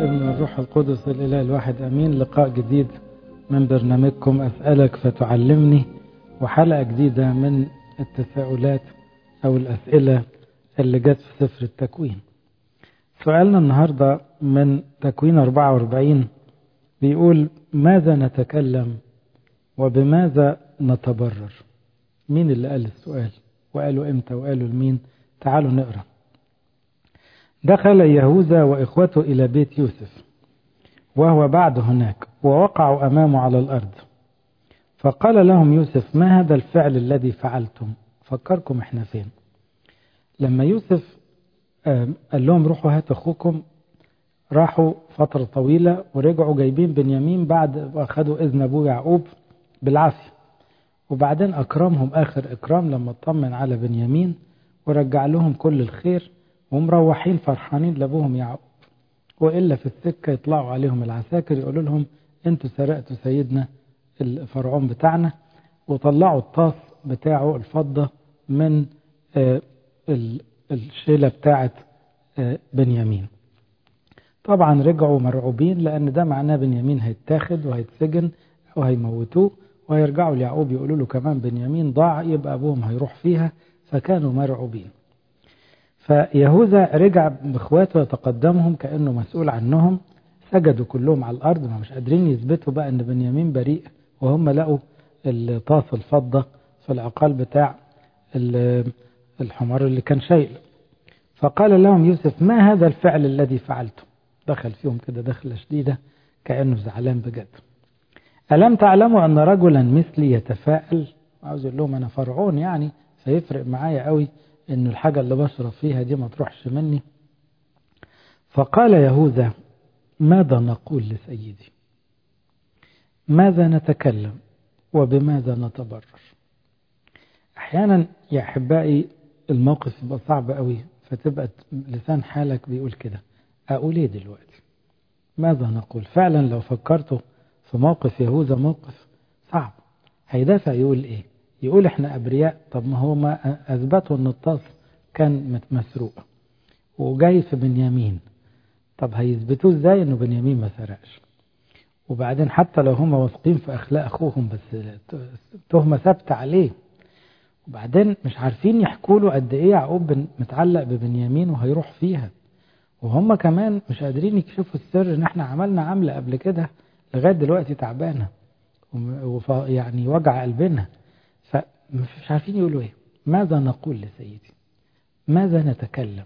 والابن والروح القدس الإله الواحد أمين. لقاء جديد من برنامجكم أسألك فتعلمني، وحلقة جديدة من التساؤلات أو الأسئلة اللي جت في سفر التكوين. سؤالنا النهاردة من تكوين 44 بيقول: ماذا نتكلم وبماذا نتبرر؟ مين اللي قال السؤال وقالوا امتى وقالوا لمين؟ تعالوا نقرأ. دخل يهوذا وإخوته إلى بيت يوسف وهو بعد هناك، ووقعوا أمامه على الأرض. فقال لهم يوسف: ما هذا الفعل الذي فعلتم؟ فكركم احنا فين؟ لما يوسف قال لهم روحوا هات أخوكم، راحوا فترة طويلة ورجعوا جايبين بنيامين بعد أخذوا إذن أبوه يعقوب بالعافية، وبعدين أكرمهم آخر إكرام لما اطمن على بنيامين ورجع لهم كل الخير، ومروحين فرحانين لأبوهم يعقوب. وإلا في السكة يطلعوا عليهم العساكر يقولوا لهم انتوا سرقتوا سيدنا الفرعون بتاعنا، وطلعوا الطاس بتاعه الفضة من الشيلة بتاعت بنيامين. طبعا رجعوا مرعوبين، لأن ده معناه بنيامين هيتاخد وهيتسجن وهيموتوه، وهيرجعوا ليعقوب يقولوا له كمان بنيامين ضاع، يبقى أبوهم هيروح فيها، فكانوا مرعوبين. فيهوذا رجع بإخواته وتقدمهم كأنه مسؤول عنهم، سجدوا كلهم على الأرض، ما مش قادرين يثبتوا بقى أن بنيامين بريء، وهم لقوا الطاس الفضة في العقال بتاع الحمار اللي كان شايله. فقال لهم يوسف: ما هذا الفعل الذي فعلته؟ دخل فيهم كده دخلة شديدة كأنه زعلان بجد. ألم تعلموا أن رجلا مثلي يتفاءل؟ عاوز يقول لهم أنا فرعون، يعني سيفرق معايا قوي إنه الحاجة اللي بشرب فيها دي ما تروحش مني. فقال يهوذا: ماذا نقول لسيدي؟ ماذا نتكلم وبماذا نتبرر؟ أحيانا يا أحبائي الموقف يبقى صعب قوي، فتبقى لسان حالك بيقول كده: أقول إيه دلوقتي؟ ماذا نقول؟ فعلا لو فكرتوا في موقف يهوذا موقف صعب. هيدافع يقول إيه؟ يقول إحنا أبرياء. طب ما هو ما أثبتوا أن الطاس كان مسروق وجاي في بنيامين، طب هيثبتوه إزاي أنه بنيامين ما سرقش؟ وبعدين حتى لو هم واثقين في أخلاق أخوهم، بس تهمة ثابتة عليه، وبعدين مش عارفين يحكوا له قد إيه يعقوب متعلق ببنيامين وهيروح فيها، وهم كمان مش قادرين يكشفوا السر إن إحنا عملنا عملة قبل كده لغاية دلوقتي تعبانة يعني وجع قلبنا، فمش عارفين يقولوا إيه. ماذا نقول لسيدي؟ ماذا نتكلم؟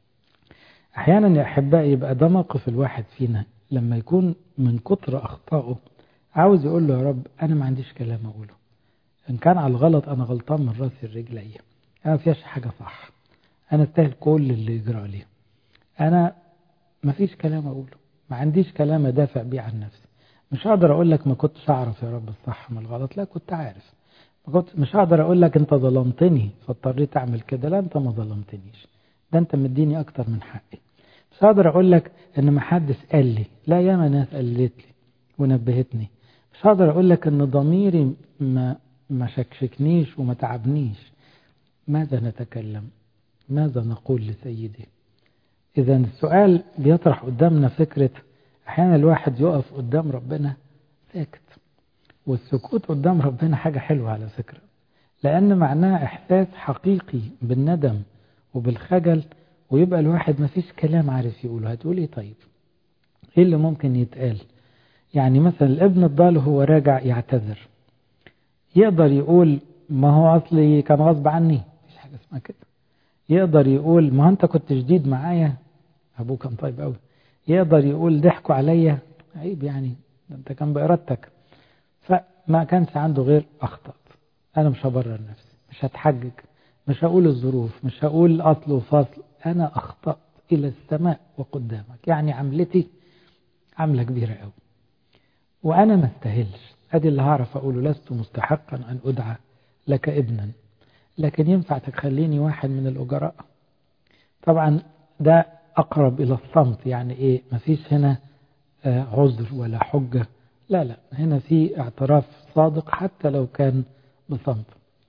أحيانا يا أحبائي يبقى ده موقف الواحد فينا لما يكون من كتر أخطائه عاوز يقول له: يا رب أنا ما عنديش كلام أقوله، إن كان على الغلط أنا غلطان من راسي الرجلية، أنا ما فيهاش حاجة صح، أنا استاهل كل اللي يجرى لي، أنا ما فيش كلام أقوله، ما عنديش كلام أدافع بيه عن نفسي. مش هقدر أقول لك ما كنتش أعرف يا رب الصح من الغلط، لا كنت عارف. مش هقدر أقول لك أنت ظلمتني فاضطريت أعمل كده، لا أنت ما ظلمتنيش، ده أنت مديني أكتر من حقي. مش هقدر أقول لك إن ما حدش قال لي، لا ياما ناس قالت لي ونبهتني. مش هقدر أقول لك إن ضميري ما شكشكنيش وما تعبنيش. ماذا نتكلم؟ ماذا نقول لسيدي؟ إذا السؤال بيطرح قدامنا فكرة أحيانا الواحد يقف قدام ربنا ساكت، والسكوت قدام ربنا حاجة حلوة على فكرة، لأن معناه إحساس حقيقي بالندم وبالخجل، ويبقى الواحد ما فيش كلام عارف يقوله. هتقول إيه طيب؟ إيه اللي ممكن يتقال؟ يعني مثلا الابن الضال هو راجع يعتذر، يقدر يقول ما هو أصلي كان غصب عني، مفيش حاجة اسمها كده. يقدر يقول ما أنت كنت شديد معايا، أبوه كان طيب قوي. يقدر يقول ضحكوا عليا، عيب يعني، ده أنت كان بإرادتك. فما كانش عنده غير أخطأت، أنا مش هبرر نفسي، مش هتحجج، مش هقول الظروف، مش هقول أصل وفصل، أنا أخطأت إلى السماء وقدامك، يعني عملتي عملة كبيرة قوي وأنا ما استاهلش. أدي اللي هعرف أقوله: لست مستحقا أن أدعى لك ابنا، لكن ينفع تخليني واحد من الأجراء؟ طبعا ده أقرب إلى الصمت. يعني إيه؟ مفيش هنا عذر ولا حجة، لا لا، هنا في اعتراف صادق حتى لو كان بصمت.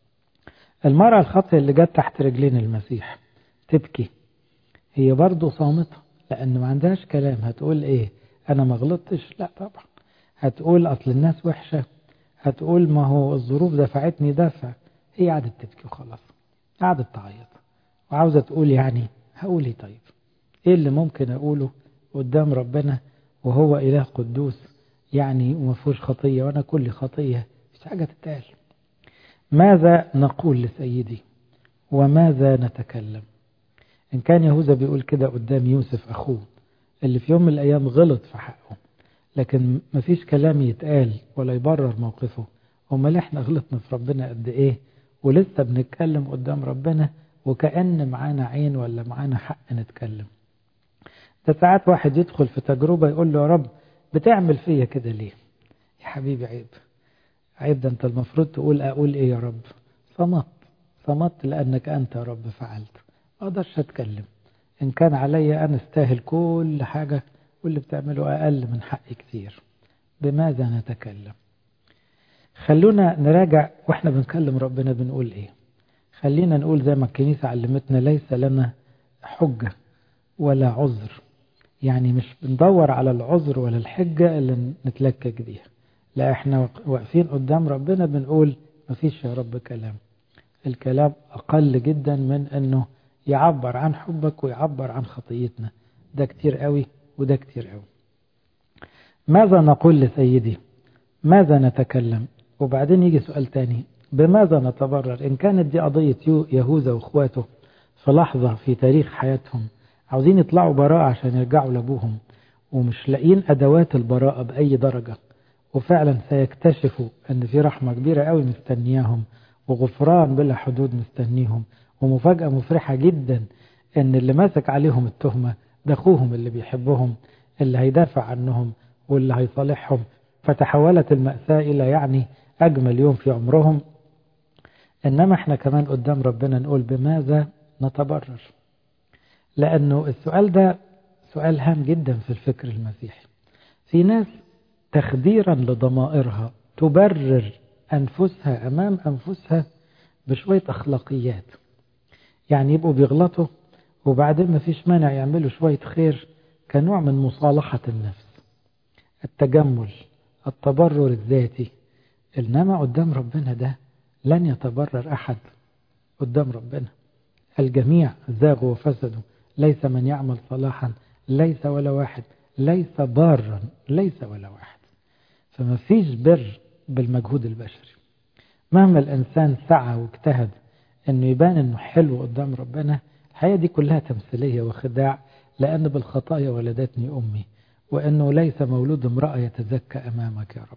المرأة الخاطئة اللي جت تحت رجلين المسيح تبكي، هي برضو صامتة لأن ما عندهاش كلام. هتقول إيه؟ أنا ما غلطتش؟ لا طبعا. هتقول أصل الناس وحشة، هتقول ما هو الظروف دفعتني دفع. هي قعدت تبكي وخلاص، قعدت تعيط وعاوزة تقول يعني هقول ايه طيب؟ ايه اللي ممكن اقوله قدام ربنا وهو إله قدوس يعني وما فيهوش خطية وأنا كل خطية؟ مش حاجة تتقال. ماذا نقول لسيدي وماذا نتكلم؟ إن كان يهوذا بيقول كده قدام يوسف أخوه اللي في يوم من الأيام غلط في حقه، لكن مفيش كلام يتقال ولا يبرر موقفه، امال احنا غلطنا في ربنا قد ايه ولسه بنتكلم قدام ربنا وكأن معانا عين ولا معانا حق نتكلم؟ ده ساعات واحد يدخل في تجربة يقول له يا رب بتعمل فيا كده ليه؟ يا حبيبي عيب، عيب، ده انت المفروض تقول اقول ايه يا رب؟ صمت لانك انت يا رب فعلت، ما اقدرش اتكلم. ان كان عليا انا استاهل كل حاجة واللي بتعمله اقل من حقي كتير. بماذا نتكلم؟ خلونا نراجع واحنا بنكلم ربنا بنقول ايه. خلينا نقول زي ما الكنيسة علمتنا ليس لنا حجة ولا عذر، يعني مش بندور على العذر ولا الحجة اللي نتلكك بيها، لا احنا واقفين قدام ربنا بنقول مفيش يا رب كلام. الكلام أقل جدا من أنه يعبر عن حبك ويعبر عن خطيتنا، ده كتير قوي وده كتير قوي. ماذا نقول لسيدي؟ ماذا نتكلم؟ وبعدين يجي سؤال تاني، بماذا نتبرر؟ إن كانت دي قضية يهوذا وإخواته في لحظة في تاريخ حياتهم عاوزين يطلعوا براءة عشان يرجعوا لأبوهم ومش لاقيين أدوات البراءة بأي درجة، وفعلا سيكتشفوا أن في رحمة كبيرة قوي مستنياهم وغفران بلا حدود مستنيهم، ومفاجأة مفرحة جدا أن اللي ماسك عليهم التهمة ده أخوهم اللي بيحبهم اللي هيدافع عنهم واللي هيصالحهم. فتحولت المأساة إلى يعني أجمل يوم في عمرهم. إنما إحنا كمان قدام ربنا نقول بماذا نتبرر؟ لأنه السؤال ده سؤال هام جدا في الفكر المسيحي. في ناس تخديرا لضمائرها تبرر أنفسها أمام أنفسها بشوية أخلاقيات، يعني يبقوا بيغلطوا وبعدين ما فيش مانع يعملوا شوية خير كنوع من مصالحة النفس، التجمل، التبرر الذاتي. إنما قدام ربنا ده لن يتبرر أحد قدام ربنا. الجميع زاغوا وفسدوا، ليس من يعمل صلاحا، ليس ولا واحد، ليس بارا، ليس ولا واحد. فما فيش بر بالمجهود البشري. مهما الإنسان سعى واجتهد أنه يبان أنه حلو قدام ربنا، الحقيقة دي كلها تمثيلية وخداع، لأن بالخطايا ولدتني أمي، وأنه ليس مولود امرأة يتزكى أمامك يا رب.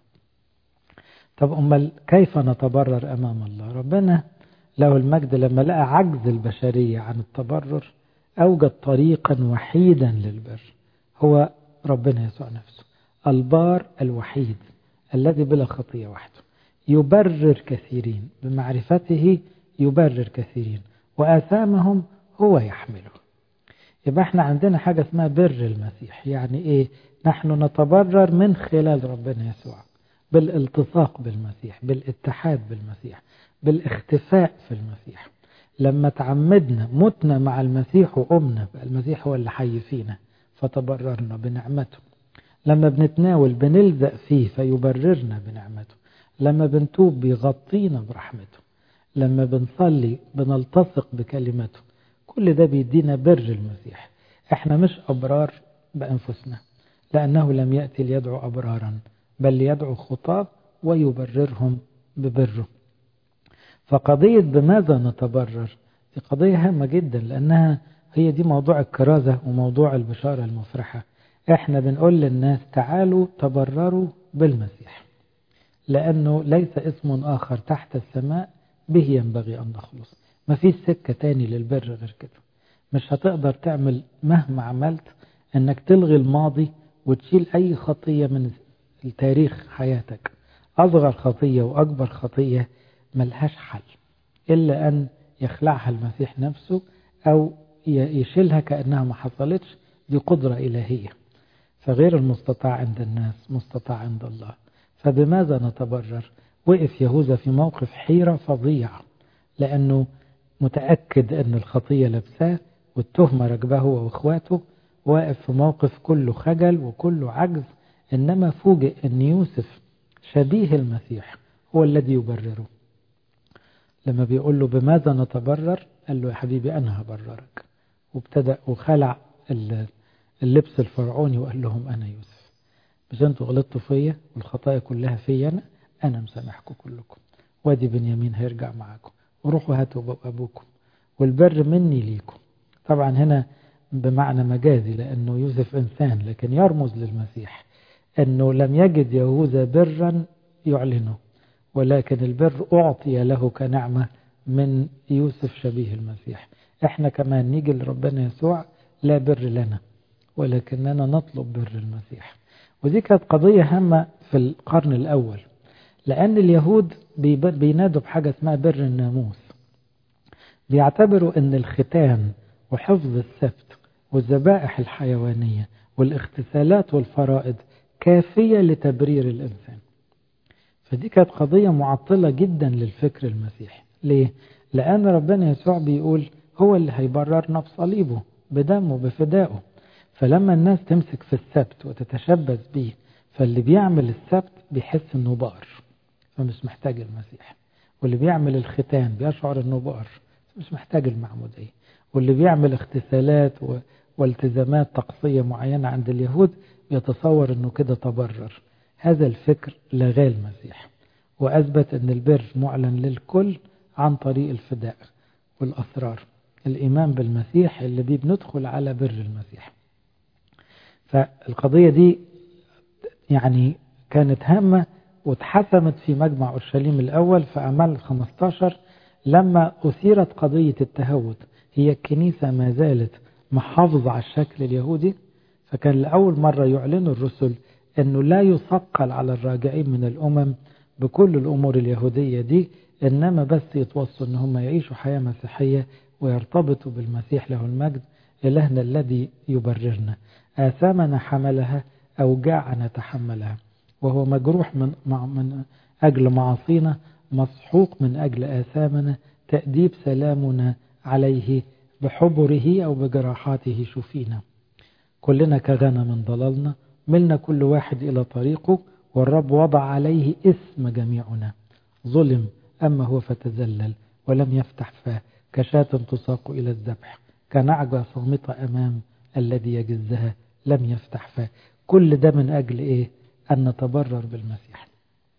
طب أمال كيف نتبرر أمام الله؟ ربنا له المجد لما لقى عجز البشرية عن التبرر أوجد طريقا وحيدا للبر، هو ربنا يسوع نفسه البار الوحيد الذي بلا خطية وحده، يبرر كثيرين بمعرفته، يبرر كثيرين وآثامهم هو يحمله. يبقى احنا عندنا حاجة اسمها بر المسيح. يعني ايه؟ نحن نتبرر من خلال ربنا يسوع، بالالتصاق بالمسيح، بالاتحاد بالمسيح، بالاختفاء في المسيح. لما تعمدنا متنا مع المسيح وقمنا بقى المسيح هو اللي حي فينا فتبررنا بنعمته. لما بنتناول بنلزق فيه فيبررنا بنعمته. لما بنتوب بيغطينا برحمته. لما بنصلي بنلتصق بكلمته. كل ده بيدينا بر المسيح. احنا مش أبرار بأنفسنا، لأنه لم يأتي ليدعو أبرارا بل ليدعو خطاة ويبررهم ببره. فقضية بماذا نتبرر دي قضية هامة جدا، لأنها هي دي موضوع الكرازة وموضوع البشارة المفرحة. احنا بنقول للناس تعالوا تبرروا بالمسيح، لأنه ليس اسم آخر تحت السماء به ينبغي أن نخلص. ما فيش سكة تاني للبر غير كده. مش هتقدر تعمل مهما عملت انك تلغي الماضي وتشيل اي خطية من التاريخ حياتك. اصغر خطية واكبر خطية ملهاش حل الا ان يخلعها المسيح نفسه او يشيلها كأنها ما حصلتش. دي قدرة إلهية، فغير المستطاع عند الناس مستطاع عند الله. فبماذا نتبرر؟ وقف يهوذا في موقف حيرة فظيع، لأنه متأكد أن الخطية لبساه والتهمة ركبه هو وإخواته، واقف في موقف كله خجل وكله عجز، إنما فوجئ أن يوسف شبيه المسيح هو الذي يبرره. لما بيقول له بماذا نتبرر، قال له يا حبيبي أنا هبررك، وابتدأ وخلع اللبس الفرعوني وقال لهم أنا يوسف، مش أنتوا غلطتوا فيا والخطايا كلها فيا، أنا مسامحكم كلكم، وادي بنيامين هيرجع معاكم، وروحوا هاتوا أبوكم، والبر مني ليكم. طبعا هنا بمعنى مجازي لأنه يوسف إنسان، لكن يرمز للمسيح أنه لم يجد يهوذا برا يعلنه، ولكن البر أعطي له كنعمة من يوسف شبيه المسيح. احنا كمان نيجي لربنا يسوع لا بر لنا، ولكننا نطلب بر المسيح. ودي كانت قضية هامة في القرن الأول، لأن اليهود بينادوا بحاجة اسمها بر الناموس، بيعتبروا أن الختان وحفظ السبت والذبائح الحيوانية والاغتسالات والفرائض كافية لتبرير الإنسان. فدي كانت قضية معطلة جدا للفكر المسيحي. ليه؟ لأن ربنا يسوع بيقول هو اللي هيبررنا بصليبه بدمه بفدائه. فلما الناس تمسك في السبت وتتشبث به، فاللي بيعمل السبت بيحس انه بقر فمش محتاج المسيح، واللي بيعمل الختان بيشعر انه بقر مش محتاج المعمودية، واللي بيعمل اغتسالات والتزامات طقسية معينة عند اليهود بيتصور انه كده تبرر. هذا الفكر لغاه المسيح، وأثبت أن البر معلن للكل عن طريق الفداء والأسرار، الإيمان بالمسيح اللي بيه بندخل على بر المسيح. فالقضية دي يعني كانت هامة واتحسمت في مجمع أورشليم الأول في أعمال 15 لما أثيرت قضية التهود. هي الكنيسة ما زالت محافظة على الشكل اليهودي، فكان لأول مرة يعلن الرسل أنه لا يثقل على الراجعين من الأمم بكل الأمور اليهودية دي، إنما بس يتوصوا أن هم يعيشوا حياة مسيحية ويرتبطوا بالمسيح له المجد، إلهنا الذي يبررنا. آثامنا حملها، أوجاع نتحملها، وهو مجروح من أجل معاصينا، مسحوق من أجل آثامنا، تأديب سلامنا عليه، بحبره أو بجراحاته شفينا. كلنا كغنم ضللنا، ملنا كل واحد إلى طريقه، والرب وضع عليه اسم جميعنا. ظلم أما هو فتذلل ولم يفتح فاه، كشاة تساق إلى الذبح، كنعجة صامتة أمام الذي يجزها لم يفتح فاه. كل ده من أجل إيه؟ أن نتبرر بالمسيح.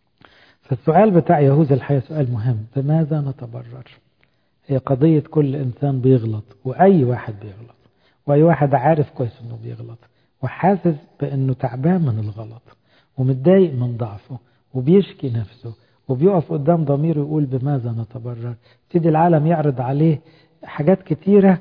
فالسؤال بتاع يهوذا الحقيقة سؤال مهم، بماذا نتبرر؟ هي قضية كل إنسان بيغلط، وأي واحد بيغلط، وأي واحد عارف كويس إنه بيغلط وحاسس بأنه تعبان من الغلط ومتضايق من ضعفه وبيشكي نفسه وبيقف قدام ضميره يقول بماذا نتبرر. تدي العالم يعرض عليه حاجات كتيرة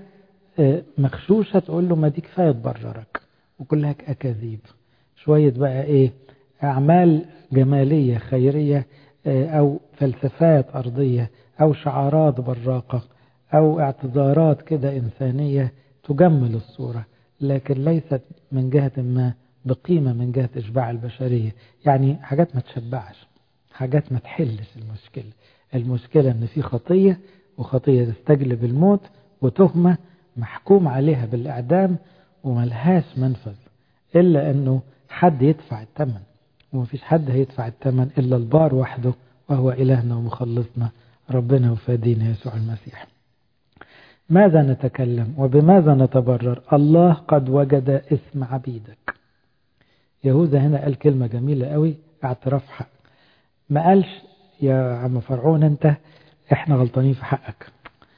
مخشوشة، تقول له ما دي كفاية تبررك، وكلها أكاذيب. شوية بقى إيه؟ أعمال جمالية خيرية، أو فلسفات أرضية، أو شعارات براقة، أو اعتذارات كده إنسانية تجمل الصورة، لكن ليست من جهة ما بقيمة من جهة إشباع البشرية. يعني حاجات ما تشبعش، حاجات ما تحلش المشكلة. المشكلة أن في خطية، وخطية تستجلب الموت، وتهمة محكوم عليها بالإعدام وملهاش منفذ إلا أنه حد يدفع الثمن، ومفيش حد هيدفع الثمن إلا البار وحده، وهو إلهنا ومخلصنا ربنا وفادينا يسوع المسيح. ماذا نتكلم وبماذا نتبرر؟ الله قد وجد اسم عبيدك. يهوذا هنا قال كلمة جميلة قوي، اعتراف حق. ما قالش يا عم فرعون انت احنا غلطانين في حقك،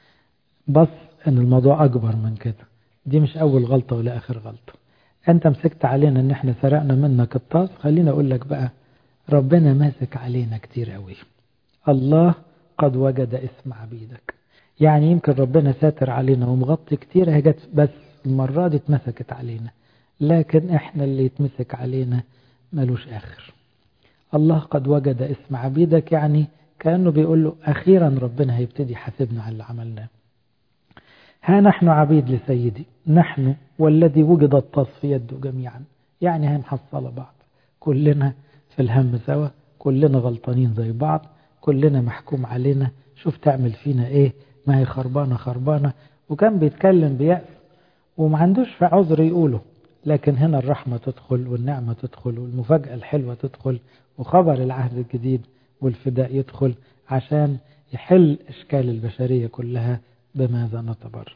بس ان الموضوع اكبر من كده، دي مش اول غلطة ولا اخر غلطة. انت مسكت علينا ان احنا سرقنا منك الطاس، خلينا اقول لك بقى ربنا ماسك علينا كتير قوي. الله قد وجد اسم عبيدك، يعني يمكن ربنا ساتر علينا ومغطي كتير، هي جت بس المرة دي اتمسكت علينا، لكن احنا اللي يتمسك علينا ملوش اخر. الله قد وجد اسم عبيدك، يعني كأنه بيقول له أخيرا ربنا هيبتدي حاسبنا على اللي عملناه. ها نحن عبيد لسيدي، نحن والذي وجد الطاس في يده جميعا، يعني هنحصل بعض، كلنا في الهم سوا، كلنا غلطانين زي بعض، كلنا محكوم علينا، شوف تعمل فينا ايه، ما هي خربانة خربانة. وكان بيتكلم بيأس وما عندوش في عذر يقوله، لكن هنا الرحمة تدخل والنعمة تدخل والمفاجأة الحلوة تدخل وخبر العهد الجديد والفداء يدخل عشان يحل إشكال البشرية كلها بماذا نتبرر.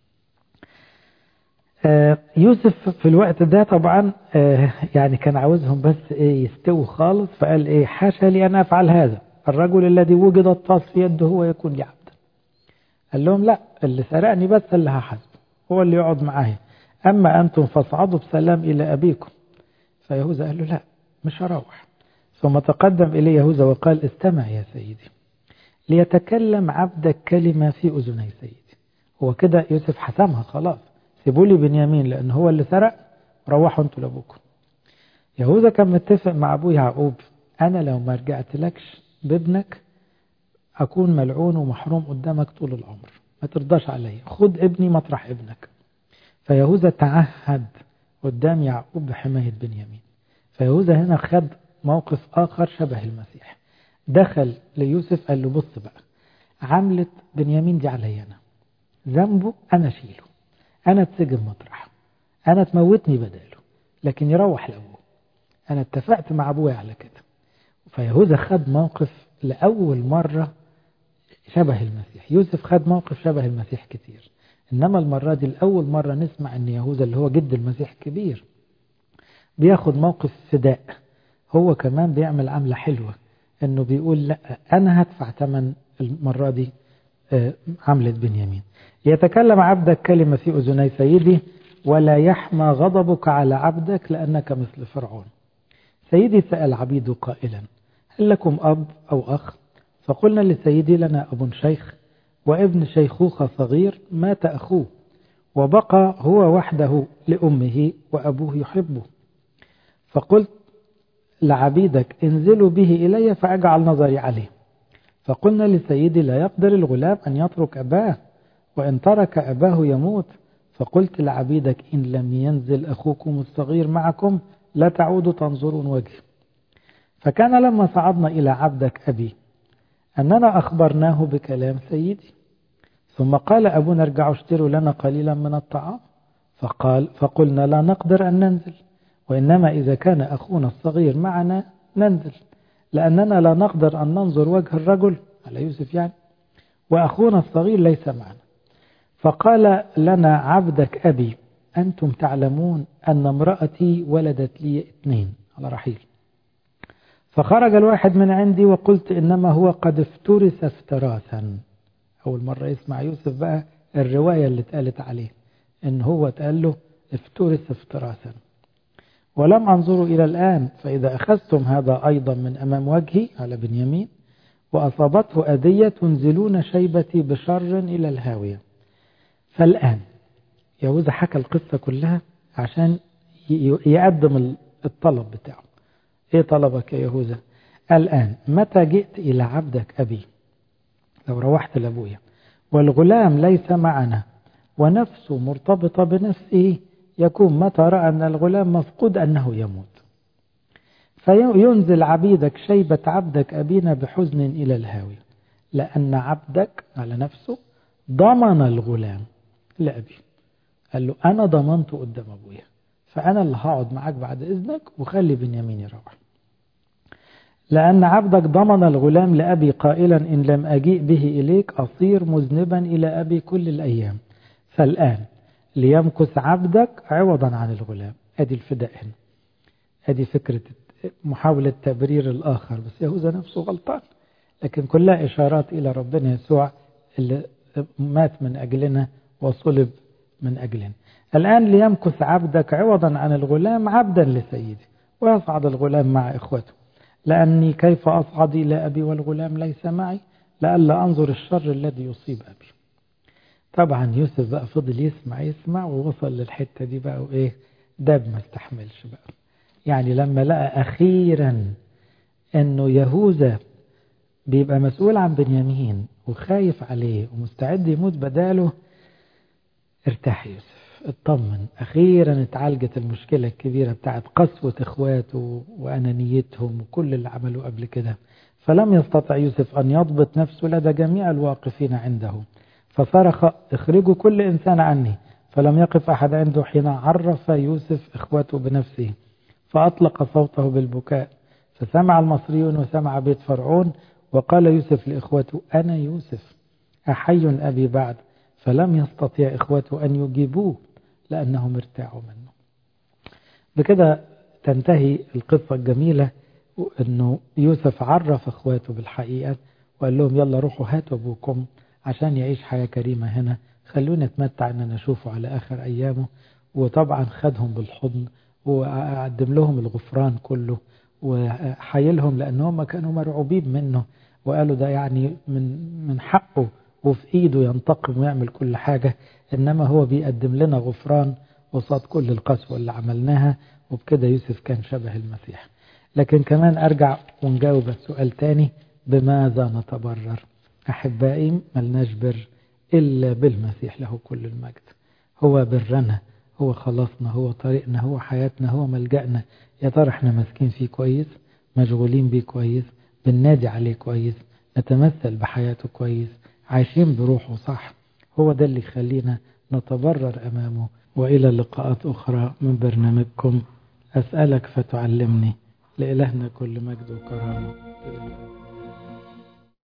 يوسف في الوقت ده طبعا يعني كان عاوزهم بس يستووا خالص، فقال حاشا لي أن أفعل هذا، الرجل الذي وجد الطاس في يده هو يكون لي عبدا. قال لهم لا، اللي سرقني بس اللي هحاسبه، هو اللي يقعد معايا، أما أنتم فاصعدوا بسلام إلى أبيكم. فيهوذا قال له لا مش هروح. ثم تقدم إليه يهوذا وقال استمع يا سيدي ليتكلم عبدك كلمة في أذني سيدي. هو كده يوسف حسمها خلاص، سيبوا لي بنيامين لأن هو اللي سرق، روحوا انتوا لأبوكم. يهوذا كان متفق مع أبوه يعقوب، أنا لو ما رجعت لكش بابنك أكون ملعون ومحروم قدامك طول العمر، ما ترضاش علي، خد ابني مطرح ابنك. فيهوذا تعهد قدام يعقوب بحماية بنيامين. فيهوذا هنا خد موقف آخر شبه المسيح، دخل ليوسف قال له بص بقى، عملت بنيامين دي علي أنا، ذنبه أنا شيله، أنا اتسجن مطرحه، أنا تموتني بداله، لكن يروح لأبوه، أنا اتفقت مع أبوي على كده. فيهوذا خد موقف لأول مرة شبه المسيح. يوسف خد موقف شبه المسيح كتير، إنما المرة دي الأول مرة نسمع أن يهوذا اللي هو جد المسيح كبير بياخد موقف فداء. هو كمان بيعمل عملة حلوة، أنه بيقول لا أنا هدفع ثمن المرة دي عملة بنيامين. يتكلم عبدك كلمة في أذني سيدي ولا يحمى غضبك على عبدك لأنك مثل فرعون. سيدي سأل عبيده قائلا هل لكم أب أو أخ؟ فقلنا لسيدي لنا أب شيخ وابن شيخوخة صغير مات أخوه وبقى هو وحده لأمه وأبوه يحبه. فقلت لعبيدك انزلوا به إلي فأجعل نظري عليه. فقلنا لسيدي لا يقدر الغلام أن يترك أباه، وإن ترك أباه يموت. فقلت لعبيدك إن لم ينزل أخوكم الصغير معكم لا تعودوا تنظرون وجهي. فكان لما صعدنا إلى عبدك أبي أننا أخبرناه بكلام سيدي. ثم قال أبونا ارجعوا اشتروا لنا قليلا من الطعام. فقلنا لا نقدر أن ننزل، وإنما إذا كان أخونا الصغير معنا ننزل، لأننا لا نقدر أن ننظر وجه الرجل على يوسف يعني، وأخونا الصغير ليس معنا. فقال لنا عبدك أبي أنتم تعلمون أن امرأتي ولدت لي 2 على رحيل. فخرج الواحد من عندي وقلت إنما هو قد افترس افتراسا. أول مرة يسمع يوسف بقى الرواية اللي اتقالت عليه، إن هو تقال له افترس افتراسا. ولم أنظروا إلى الآن، فإذا أخذتم هذا أيضا من أمام وجهي على بنيامين وأصابته أذية تنزلون شيبتي بشر إلى الهاوية. فالآن يهوذا حكى القصة كلها عشان يقدم الطلب بتاعه. ايه طلبك يا يهوذا؟ الآن متى جئت إلى عبدك أبي، لو روحت لأبويا والغلام ليس معنا ونفسه مرتبطة بنفسه، يكون متى رأى أن الغلام مفقود أنه يموت. فينزل عبيدك شيبة عبدك أبينا بحزن إلى الهاوية، لأن عبدك على نفسه ضمن الغلام لأبي. قال له أنا ضمنته قدام أبويا، فأنا اللي هقعد معاك بعد إذنك وخلي بنيامين يروح. لأن عبدك ضمن الغلام لأبي قائلا إن لم أجيء به إليك أصير مذنبا إلى أبي كل الأيام. فالآن ليمكث عبدك عوضا عن الغلام. أدي الفداء هنا، أدي فكرة محاولة تبرير الآخر، بس يهوذا نفسه غلطان، لكن كلها إشارات إلى ربنا يسوع اللي مات من أجلنا وصلب من أجلنا. الآن ليمكث عبدك عوضا عن الغلام عبدا لسيدي، ويصعد الغلام مع إخوته، لأني كيف أصعد إلى أبي والغلام ليس معي لألا أنظر الشر الذي يصيب أبي. طبعا يوسف بقى فضل يسمع ووصل للحتة دي بقى وإيه داب ما استحملش بقى. يعني لما لقى أخيرا أنه يهوذا بيبقى مسؤول عن بنيامين وخايف عليه ومستعد يموت بداله، ارتاح يوسف، اطمن. أخيرا اتعالجت المشكلة الكبيرة بتاعت قسوة إخواته وأنانيتهم وكل اللي عملوه قبل كده. فلم يستطع يوسف أن يضبط نفسه لدى جميع الواقفين عنده، فصرخ اخرجوا كل إنسان عني. فلم يقف أحد عنده حين عرف يوسف إخوته بنفسه، فأطلق صوته بالبكاء، فسمع المصريون وسمع بيت فرعون، وقال يوسف لإخوته: أنا يوسف، أحي أبي بعد؟ فلم يستطيع إخوته أن يجيبوه لأنهم ارتاعوا منه. بكده تنتهي القصة الجميلة، أنه يوسف عرف إخواته بالحقيقة وقال لهم: يلا روحوا هاتوا أبوكم عشان يعيش حياة كريمة هنا، خلونا نتمتع أن نشوفه على آخر أيامه. وطبعا خدهم بالحضن وقدم لهم الغفران كله وحيلهم، لأنهم كانوا مرعوبين منه، وقالوا ده يعني من حقه وفي إيده ينتقم ويعمل كل حاجة، إنما هو بيقدم لنا غفران قصاد كل القسوة اللي عملناها. وبكده يوسف كان شبه المسيح. لكن كمان أرجع ونجاوب السؤال تاني: بماذا نتبرر؟ أحبائي، ملناش بر إلا بالمسيح له كل المجد. هو برنا، هو خلاصنا، هو طريقنا، هو حياتنا، هو ملجأنا. يا ترى احنا ماسكين فيه كويس، مشغولين بيه كويس، بننادي عليه كويس، نتمثل بحياته كويس، عايشين بروحه صح؟ هو ده اللي يخلينا نتبرر أمامه. وإلى لقاءات أخرى من برنامجكم أسألك فتعلمني. لإلهنا كل مجد وكرامة.